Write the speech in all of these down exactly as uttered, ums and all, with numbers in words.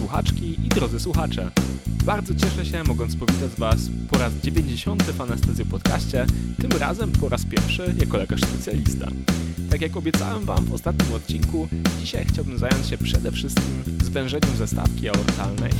słuchaczki i drodzy słuchacze. Bardzo cieszę się, mogąc powitać Was po raz dziewięćdziesiąty w Anestezjo Podcaście, tym razem po raz pierwszy jako lekarz specjalista. Tak jak obiecałem Wam w ostatnim odcinku, dzisiaj chciałbym zająć się przede wszystkim zwężeniem zastawki aortalnej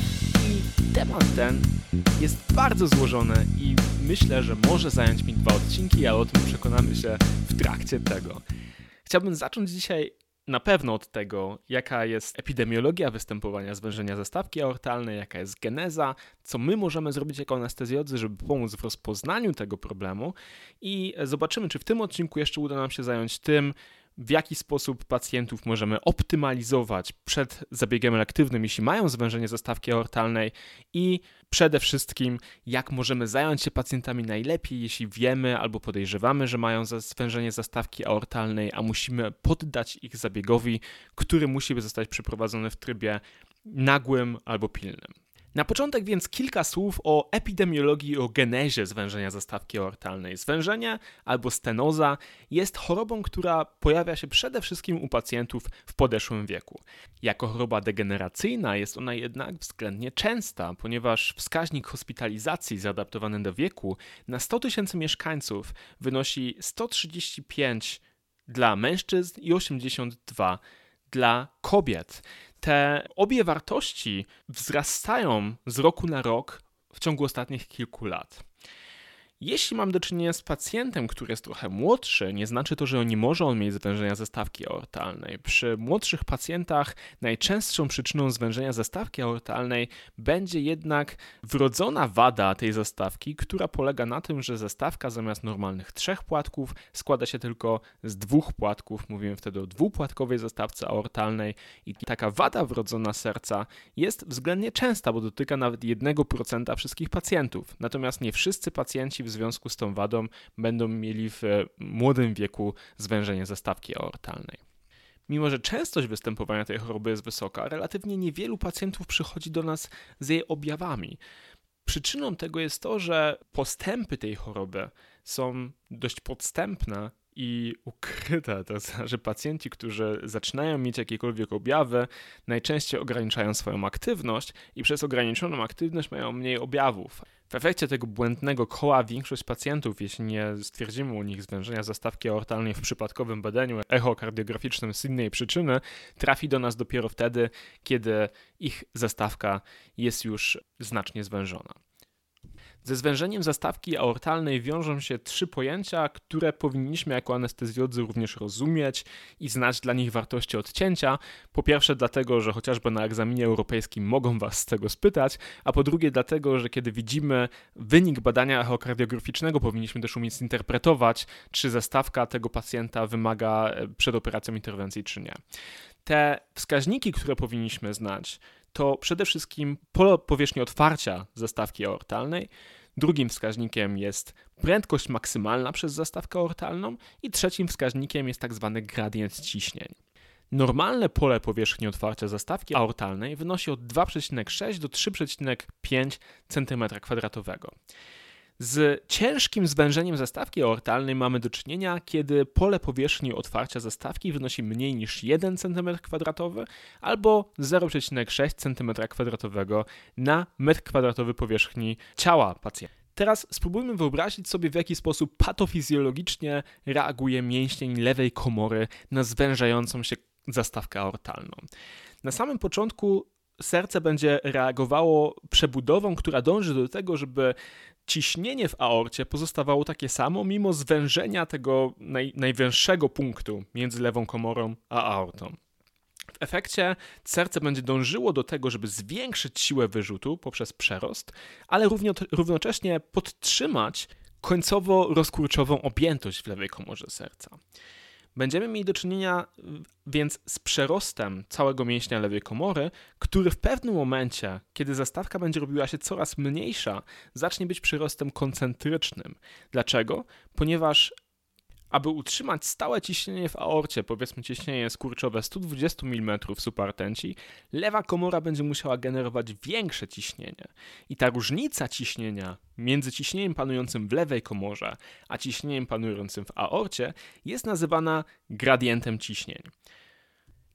i temat ten jest bardzo złożony i myślę, że może zająć mi dwa odcinki, ale o tym przekonamy się w trakcie tego. Chciałbym zacząć dzisiaj na pewno od tego, jaka jest epidemiologia występowania zwężenia zastawki aortalnej, jaka jest geneza, co my możemy zrobić jako anestezjodzy, żeby pomóc w rozpoznaniu tego problemu i zobaczymy, czy w tym odcinku jeszcze uda nam się zająć tym, w jaki sposób pacjentów możemy optymalizować przed zabiegiem elektywnym, jeśli mają zwężenie zastawki aortalnej i przede wszystkim, jak możemy zająć się pacjentami najlepiej, jeśli wiemy albo podejrzewamy, że mają zwężenie zastawki aortalnej, a musimy poddać ich zabiegowi, który musi zostać przeprowadzony w trybie nagłym albo pilnym. Na początek więc kilka słów o epidemiologii i o genezie zwężenia zastawki aortalnej. Zwężenie albo stenoza jest chorobą, która pojawia się przede wszystkim u pacjentów w podeszłym wieku. Jako choroba degeneracyjna jest ona jednak względnie częsta, ponieważ wskaźnik hospitalizacji zaadaptowany do wieku na sto tysięcy mieszkańców wynosi sto trzydzieści pięć dla mężczyzn i osiemdziesiąt dwa dla kobiet. Te obie wartości wzrastają z roku na rok w ciągu ostatnich kilku lat. Jeśli mam do czynienia z pacjentem, który jest trochę młodszy, nie znaczy to, że nie może on mieć zwężenia zastawki aortalnej. Przy młodszych pacjentach najczęstszą przyczyną zwężenia zastawki aortalnej będzie jednak wrodzona wada tej zastawki, która polega na tym, że zastawka zamiast normalnych trzech płatków składa się tylko z dwóch płatków. Mówimy wtedy o dwupłatkowej zastawce aortalnej i taka wada wrodzona serca jest względnie częsta, bo dotyka nawet jednego procenta wszystkich pacjentów. Natomiast nie wszyscy pacjenci w związku z tą wadą będą mieli w młodym wieku zwężenie zastawki aortalnej. Mimo że częstość występowania tej choroby jest wysoka, relatywnie niewielu pacjentów przychodzi do nas z jej objawami. Przyczyną tego jest to, że postępy tej choroby są dość podstępne i ukryte, to znaczy pacjenci, którzy zaczynają mieć jakiekolwiek objawy, najczęściej ograniczają swoją aktywność i przez ograniczoną aktywność mają mniej objawów. W efekcie tego błędnego koła większość pacjentów, jeśli nie stwierdzimy u nich zwężenia zastawki aortalnej w przypadkowym badaniu echokardiograficznym z innej przyczyny, trafi do nas dopiero wtedy, kiedy ich zastawka jest już znacznie zwężona. Ze zwężeniem zastawki aortalnej wiążą się trzy pojęcia, które powinniśmy jako anestezjodzy również rozumieć i znać dla nich wartości odcięcia. Po pierwsze dlatego, że chociażby na egzaminie europejskim mogą Was z tego spytać, a po drugie dlatego, że kiedy widzimy wynik badania echokardiograficznego, powinniśmy też umieć zinterpretować, czy zastawka tego pacjenta wymaga przed operacją interwencji, czy nie. Te wskaźniki, które powinniśmy znać, to przede wszystkim pole powierzchni otwarcia zastawki aortalnej, drugim wskaźnikiem jest prędkość maksymalna przez zastawkę aortalną i trzecim wskaźnikiem jest tak zwany gradient ciśnień. Normalne pole powierzchni otwarcia zastawki aortalnej wynosi od dwa przecinek sześć do trzy przecinek pięć centymetra kwadratowego. Z ciężkim zwężeniem zastawki aortalnej mamy do czynienia, kiedy pole powierzchni otwarcia zastawki wynosi mniej niż jeden centymetr kwadratowy albo zero przecinek sześć centymetra kwadratowego na metr kwadratowy powierzchni ciała pacjenta. Teraz spróbujmy wyobrazić sobie, w jaki sposób patofizjologicznie reaguje mięsień lewej komory na zwężającą się zastawkę aortalną. Na samym początku serce będzie reagowało przebudową, która dąży do tego, żeby ciśnienie w aorcie pozostawało takie samo, mimo zwężenia tego naj, najwęższego punktu między lewą komorą a aortą. W efekcie serce będzie dążyło do tego, żeby zwiększyć siłę wyrzutu poprzez przerost, ale równo, równocześnie podtrzymać końcowo rozkurczową objętość w lewej komorze serca. Będziemy mieli do czynienia więc z przerostem całego mięśnia lewej komory, który w pewnym momencie, kiedy zastawka będzie robiła się coraz mniejsza, zacznie być przyrostem koncentrycznym. Dlaczego? Ponieważ aby utrzymać stałe ciśnienie w aorcie, powiedzmy ciśnienie skurczowe sto dwadzieścia milimetrów supertenci, lewa komora będzie musiała generować większe ciśnienie. I ta różnica ciśnienia między ciśnieniem panującym w lewej komorze, a ciśnieniem panującym w aorcie jest nazywana gradientem ciśnień.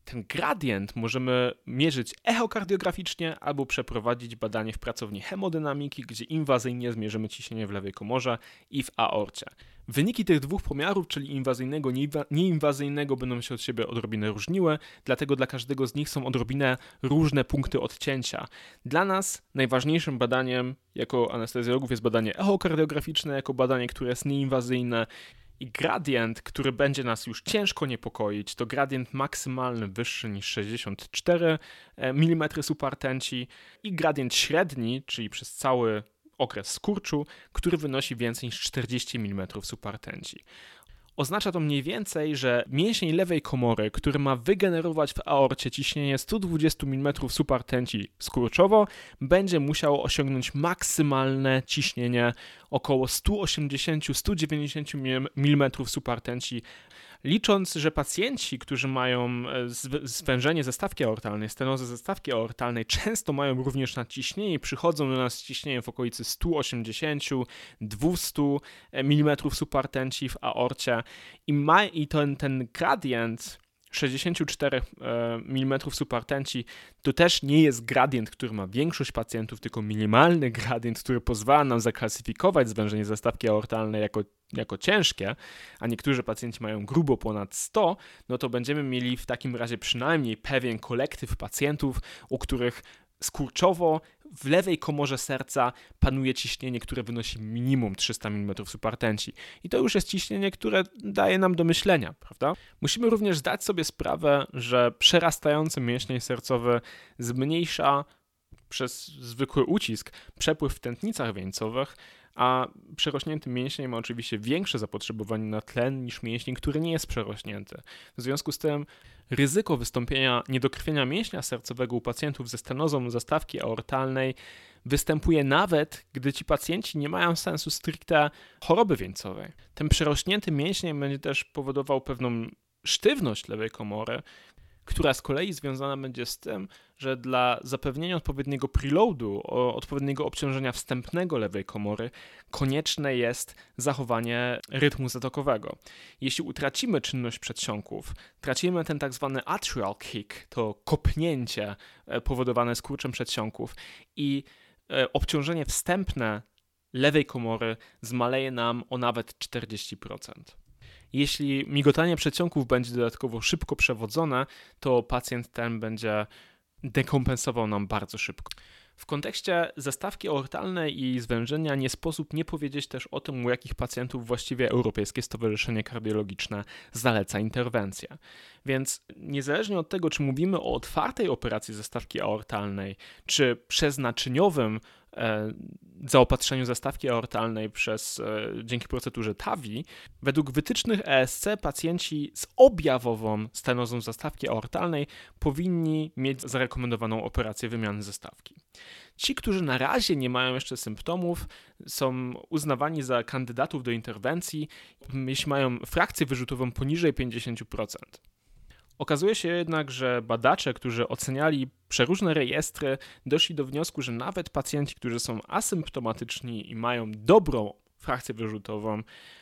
Ten gradient możemy mierzyć echokardiograficznie albo przeprowadzić badanie w pracowni hemodynamiki, gdzie inwazyjnie zmierzymy ciśnienie w lewej komorze i w aorcie. Wyniki tych dwóch pomiarów, czyli inwazyjnego i nieinwazyjnego, będą się od siebie odrobinę różniły, dlatego dla każdego z nich są odrobinę różne punkty odcięcia. Dla nas najważniejszym badaniem jako anestezjologów jest badanie echokardiograficzne, jako badanie, które jest nieinwazyjne. I gradient, który będzie nas już ciężko niepokoić, to gradient maksymalny wyższy niż sześćdziesiąt cztery milimetry supertenci i gradient średni, czyli przez cały okres skurczu, który wynosi więcej niż czterdzieści milimetrów supertenci. Oznacza to mniej więcej, że mięsień lewej komory, który ma wygenerować w aorcie ciśnienie sto dwadzieścia milimetrów supertenci skurczowo, będzie musiał osiągnąć maksymalne ciśnienie około sto osiemdziesiąt do stu dziewięćdziesięciu milimetrów supertenci. Licząc, że pacjenci, którzy mają zwężenie zestawki aortalnej, stenozę zestawki aortalnej, często mają również nadciśnienie i przychodzą do nas z ciśnieniem w okolicy sto osiemdziesiąt do dwustu milimetrów supertenci w aorcie i, ma, i ten, ten gradient sześćdziesiąt cztery milimetrów supertenci to też nie jest gradient, który ma większość pacjentów, tylko minimalny gradient, który pozwala nam zaklasyfikować zwężenie zestawki aortalnej jako, jako ciężkie, a niektórzy pacjenci mają grubo ponad sto, no to będziemy mieli w takim razie przynajmniej pewien kolektyw pacjentów, u których skurczowo w lewej komorze serca panuje ciśnienie, które wynosi minimum trzysta milimetrów supertenci. I to już jest ciśnienie, które daje nam do myślenia, prawda? Musimy również zdać sobie sprawę, że przerastający mięsień sercowy zmniejsza przez zwykły ucisk przepływ w tętnicach wieńcowych, a przerośnięty mięsień ma oczywiście większe zapotrzebowanie na tlen niż mięsień, który nie jest przerośnięty. W związku z tym ryzyko wystąpienia niedokrwienia mięśnia sercowego u pacjentów ze stenozą zastawki aortalnej występuje nawet, gdy ci pacjenci nie mają sensu stricte choroby wieńcowej. Ten przerośnięty mięsień będzie też powodował pewną sztywność lewej komory, która z kolei związana będzie z tym, że dla zapewnienia odpowiedniego preloadu, odpowiedniego obciążenia wstępnego lewej komory, konieczne jest zachowanie rytmu zatokowego. Jeśli utracimy czynność przedsionków, tracimy ten tak zwany atrial kick, to kopnięcie powodowane skurczem przedsionków i obciążenie wstępne lewej komory zmaleje nam o nawet czterdzieści procent. Jeśli migotanie przedsionków będzie dodatkowo szybko przewodzone, to pacjent ten będzie dekompensował nam bardzo szybko. W kontekście zastawki aortalnej i zwężenia nie sposób nie powiedzieć też o tym, u jakich pacjentów właściwie Europejskie Stowarzyszenie Kardiologiczne zaleca interwencję. Więc niezależnie od tego, czy mówimy o otwartej operacji zastawki aortalnej, czy przeznaczyniowym e, zaopatrzeniu zastawki aortalnej przez, e, dzięki procedurze T A V I, według wytycznych E S C pacjenci z objawową stenozą zastawki aortalnej powinni mieć zarekomendowaną operację wymiany zastawki. Ci, którzy na razie nie mają jeszcze symptomów, są uznawani za kandydatów do interwencji, jeśli mają frakcję wyrzutową poniżej pięćdziesiąt procent. Okazuje się jednak, że badacze, którzy oceniali przeróżne rejestry, doszli do wniosku, że nawet pacjenci, którzy są asymptomatyczni i mają dobrą frakcję wyrzutową,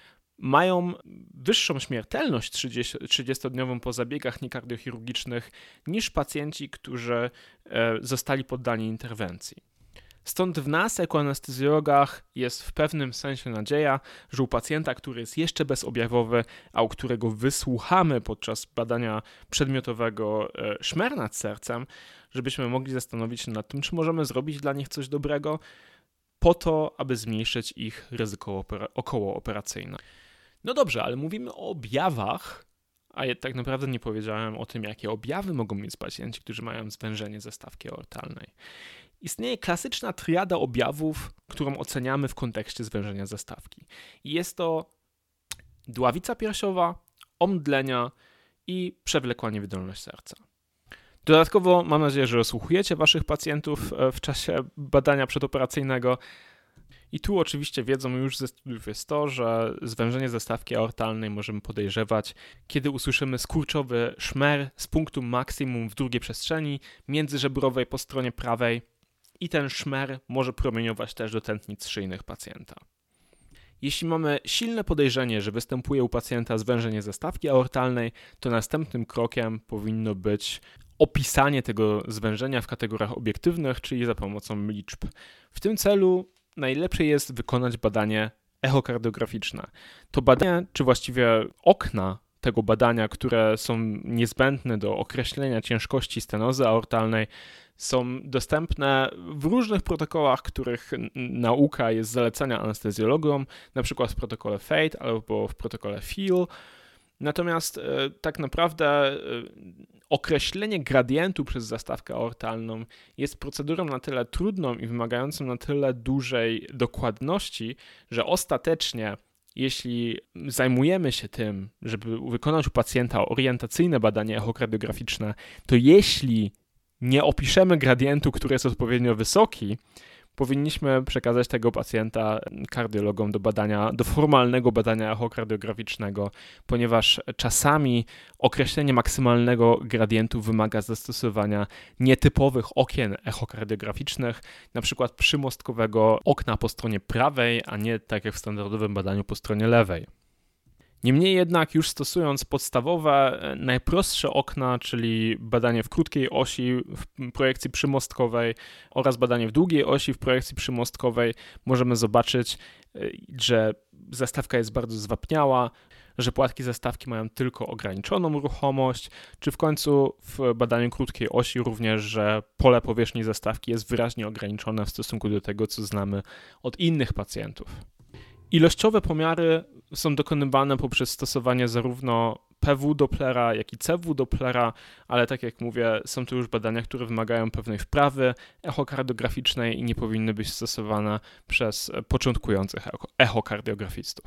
mają wyższą śmiertelność trzydziestodniową po zabiegach niekardiochirurgicznych niż pacjenci, którzy zostali poddani interwencji. Stąd w nas, jako anestezjologach, jest w pewnym sensie nadzieja, że u pacjenta, który jest jeszcze bezobjawowy, a u którego wysłuchamy podczas badania przedmiotowego szmer nad sercem, żebyśmy mogli zastanowić się nad tym, czy możemy zrobić dla nich coś dobrego, po to, aby zmniejszyć ich ryzyko okołooperacyjne. No dobrze, ale mówimy o objawach, a ja tak naprawdę nie powiedziałem o tym, jakie objawy mogą mieć pacjenci, którzy mają zwężenie zastawki aortalnej. Istnieje klasyczna triada objawów, którą oceniamy w kontekście zwężenia zastawki. I jest to dławica piersiowa, omdlenia i przewlekła niewydolność serca. Dodatkowo mam nadzieję, że rozsłuchujecie waszych pacjentów w czasie badania przedoperacyjnego. I tu oczywiście wiedzą już ze studiów jest to, że zwężenie zastawki aortalnej możemy podejrzewać, kiedy usłyszymy skurczowy szmer z punktu maksimum w drugiej przestrzeni międzyżebrowej po stronie prawej i ten szmer może promieniować też do tętnic szyjnych pacjenta. Jeśli mamy silne podejrzenie, że występuje u pacjenta zwężenie zastawki aortalnej, to następnym krokiem powinno być opisanie tego zwężenia w kategoriach obiektywnych, czyli za pomocą liczb. W tym celu najlepiej jest wykonać badanie echokardiograficzne. To badanie, czy właściwie okna tego badania, które są niezbędne do określenia ciężkości stenozy aortalnej, są dostępne w różnych protokołach, których nauka jest zalecana anestezjologom, na przykład w protokole FATE albo w protokole FEEL. Natomiast e, tak naprawdę e, określenie gradientu przez zastawkę aortalną jest procedurą na tyle trudną i wymagającą na tyle dużej dokładności, że ostatecznie jeśli zajmujemy się tym, żeby wykonać u pacjenta orientacyjne badanie echokardiograficzne, to jeśli nie opiszemy gradientu, który jest odpowiednio wysoki, powinniśmy przekazać tego pacjenta kardiologom do badania, do formalnego badania echokardiograficznego, ponieważ czasami określenie maksymalnego gradientu wymaga zastosowania nietypowych okien echokardiograficznych, na przykład przymostkowego okna po stronie prawej, a nie tak jak w standardowym badaniu po stronie lewej. Niemniej jednak już stosując podstawowe, najprostsze okna, czyli badanie w krótkiej osi w projekcji przymostkowej oraz badanie w długiej osi w projekcji przymostkowej, możemy zobaczyć, że zastawka jest bardzo zwapniała, że płatki zastawki mają tylko ograniczoną ruchomość, czy w końcu w badaniu krótkiej osi również, że pole powierzchni zastawki jest wyraźnie ograniczone w stosunku do tego, co znamy od innych pacjentów. Ilościowe pomiary są dokonywane poprzez stosowanie zarówno P W Dopplera, jak i C W Dopplera, ale tak jak mówię, są to już badania, które wymagają pewnej wprawy echokardiograficznej i nie powinny być stosowane przez początkujących echokardiografistów.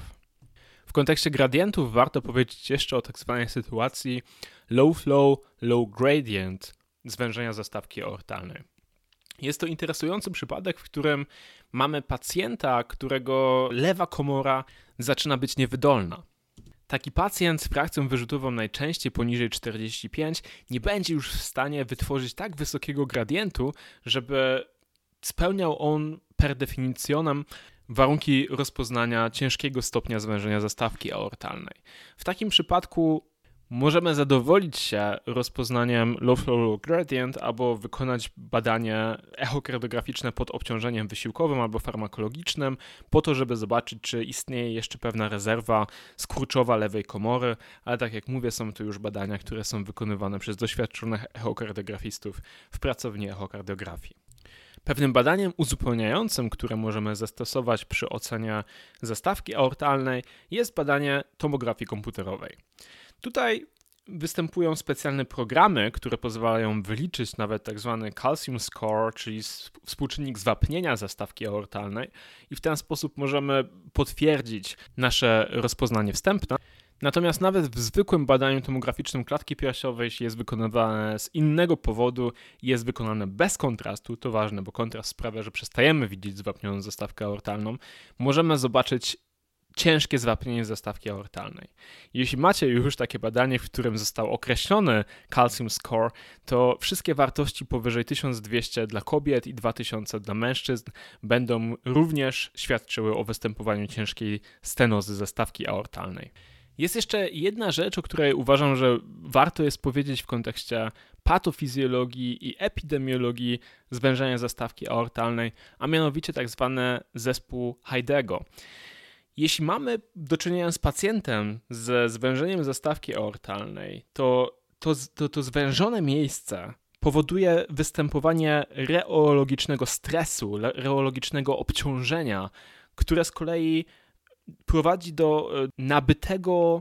W kontekście gradientów warto powiedzieć jeszcze o tak zwanej sytuacji low flow, low gradient zwężenia zastawki aortalnej. Jest to interesujący przypadek, w którym mamy pacjenta, którego lewa komora zaczyna być niewydolna. Taki pacjent z frakcją wyrzutową najczęściej poniżej czterdzieści pięć nie będzie już w stanie wytworzyć tak wysokiego gradientu, żeby spełniał on per definitionem warunki rozpoznania ciężkiego stopnia zwężenia zastawki aortalnej. W takim przypadku możemy zadowolić się rozpoznaniem low flow low gradient albo wykonać badanie echokardiograficzne pod obciążeniem wysiłkowym albo farmakologicznym po to, żeby zobaczyć, czy istnieje jeszcze pewna rezerwa skurczowa lewej komory, ale tak jak mówię, są to już badania, które są wykonywane przez doświadczonych echokardiografistów w pracowni echokardiografii. Pewnym badaniem uzupełniającym, które możemy zastosować przy ocenie zastawki aortalnej, jest badanie tomografii komputerowej. Tutaj występują specjalne programy, które pozwalają wyliczyć nawet tak zwany calcium score, czyli współczynnik zwapnienia zastawki aortalnej i w ten sposób możemy potwierdzić nasze rozpoznanie wstępne. Natomiast nawet w zwykłym badaniu tomograficznym klatki piersiowej, jeśli jest wykonywane z innego powodu i jest wykonane bez kontrastu, to ważne, bo kontrast sprawia, że przestajemy widzieć zwapnioną zastawkę aortalną, możemy zobaczyć ciężkie zwapnienie zastawki aortalnej. Jeśli macie już takie badanie, w którym został określony calcium score, to wszystkie wartości powyżej tysiąc dwieście dla kobiet i dwa tysiące dla mężczyzn będą również świadczyły o występowaniu ciężkiej stenozy zastawki aortalnej. Jest jeszcze jedna rzecz, o której uważam, że warto jest powiedzieć w kontekście patofizjologii i epidemiologii zwężenia zastawki aortalnej, a mianowicie tak zwany zespół Heidego. Jeśli mamy do czynienia z pacjentem ze zwężeniem zastawki aortalnej, to to, to, to zwężone miejsce powoduje występowanie reologicznego stresu, reologicznego obciążenia, które z kolei prowadzi do nabytego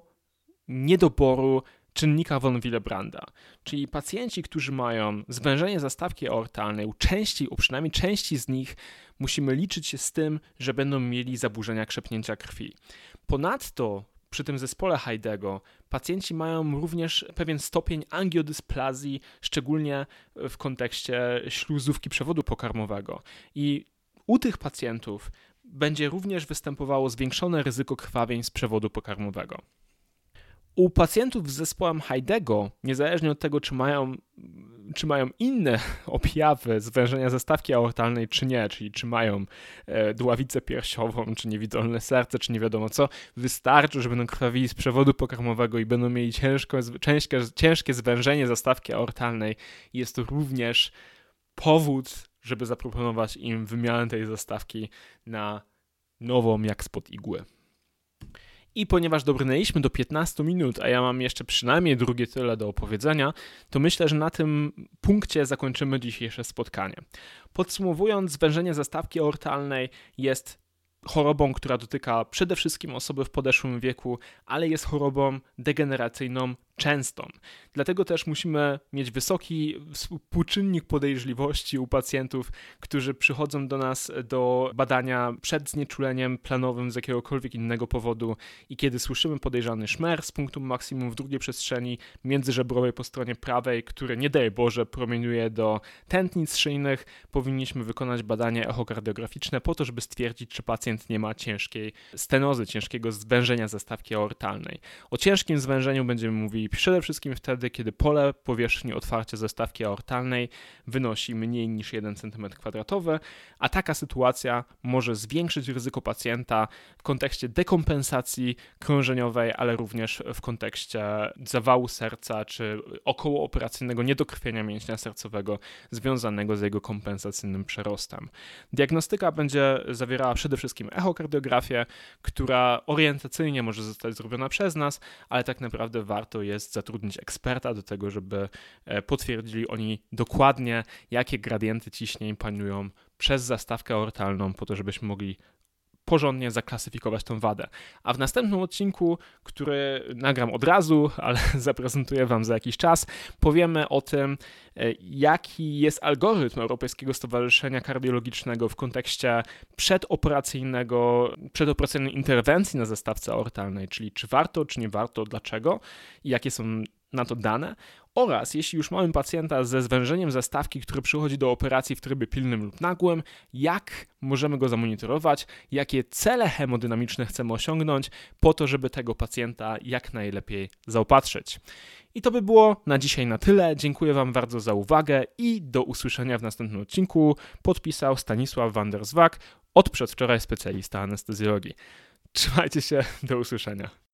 niedoboru czynnika von Willebranda. Czyli pacjenci, którzy mają zwężenie zastawki aortalnej, u części, u przynajmniej części z nich musimy liczyć się z tym, że będą mieli zaburzenia krzepnięcia krwi. Ponadto przy tym zespole Heidego pacjenci mają również pewien stopień angiodysplazji, szczególnie w kontekście śluzówki przewodu pokarmowego. I u tych pacjentów będzie również występowało zwiększone ryzyko krwawień z przewodu pokarmowego. U pacjentów z zespołem Heidego, niezależnie od tego, czy mają czy mają inne objawy zwężenia zastawki aortalnej, czy nie, czyli czy mają e, dławicę piersiową, czy niewidolne serce, czy nie wiadomo co, wystarczy, że będą krwawili z przewodu pokarmowego i będą mieli ciężko, ciężkie, ciężkie zwężenie zastawki aortalnej. Jest to również powód, żeby zaproponować im wymianę tej zastawki na nową, jak spod igły. I ponieważ dobrnęliśmy do piętnastu minut, a ja mam jeszcze przynajmniej drugie tyle do opowiedzenia, to myślę, że na tym punkcie zakończymy dzisiejsze spotkanie. Podsumowując, zwężenie zastawki aortalnej jest chorobą, która dotyka przede wszystkim osoby w podeszłym wieku, ale jest chorobą degeneracyjną częstą. Dlatego też musimy mieć wysoki współczynnik podejrzliwości u pacjentów, którzy przychodzą do nas do badania przed znieczuleniem planowym z jakiegokolwiek innego powodu i kiedy słyszymy podejrzany szmer z punktu maksimum w drugiej przestrzeni międzyżebrowej po stronie prawej, który nie daj Boże promieniuje do tętnic szyjnych, powinniśmy wykonać badanie echokardiograficzne po to, żeby stwierdzić, czy pacjent nie ma ciężkiej stenozy, ciężkiego zwężenia zastawki aortalnej. O ciężkim zwężeniu będziemy mówili przede wszystkim wtedy, kiedy pole powierzchni otwarcia zastawki aortalnej wynosi mniej niż jeden centymetr kwadratowy, a taka sytuacja może zwiększyć ryzyko pacjenta w kontekście dekompensacji krążeniowej, ale również w kontekście zawału serca czy okołooperacyjnego niedokrwienia mięśnia sercowego związanego z jego kompensacyjnym przerostem. Diagnostyka będzie zawierała przede wszystkim echokardiografię, która orientacyjnie może zostać zrobiona przez nas, ale tak naprawdę warto jest zatrudnić eksperta do tego, żeby potwierdzili oni dokładnie, jakie gradienty ciśnień panują przez zastawkę aortalną, po to, żebyśmy mogli porządnie zaklasyfikować tą wadę. A w następnym odcinku, który nagram od razu, ale zaprezentuję Wam za jakiś czas, powiemy o tym, jaki jest algorytm Europejskiego Stowarzyszenia Kardiologicznego w kontekście przedoperacyjnego, przedoperacyjnej interwencji na zastawce aortalnej, czyli czy warto, czy nie warto, dlaczego i jakie są na to dane, oraz jeśli już mamy pacjenta ze zwężeniem zastawki, który przychodzi do operacji w trybie pilnym lub nagłym, jak możemy go zamonitorować, jakie cele hemodynamiczne chcemy osiągnąć po to, żeby tego pacjenta jak najlepiej zaopatrzyć. I to by było na dzisiaj na tyle. Dziękuję Wam bardzo za uwagę i do usłyszenia w następnym odcinku. Podpisał Stanisław van der Zwak, od przedwczoraj specjalista anestezjologii. Trzymajcie się, do usłyszenia.